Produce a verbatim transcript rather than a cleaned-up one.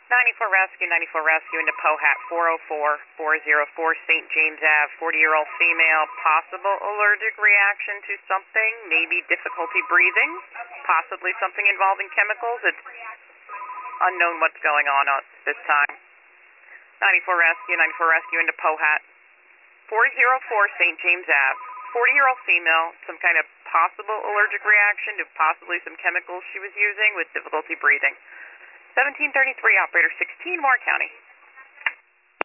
ninety-four Rescue, ninety-four Rescue into Pohat, four oh four, four oh four Saint James Avenue, forty-year-old female, possible allergic reaction to something, maybe difficulty breathing, possibly something involving chemicals. It's unknown what's going on at this time. ninety-four Rescue, ninety-four Rescue into Pohat, four oh four Saint James Avenue, forty-year-old female, some kind of possible allergic reaction to possibly some chemicals she was using with difficulty breathing. seventeen thirty-three, operator sixteen, Moore County.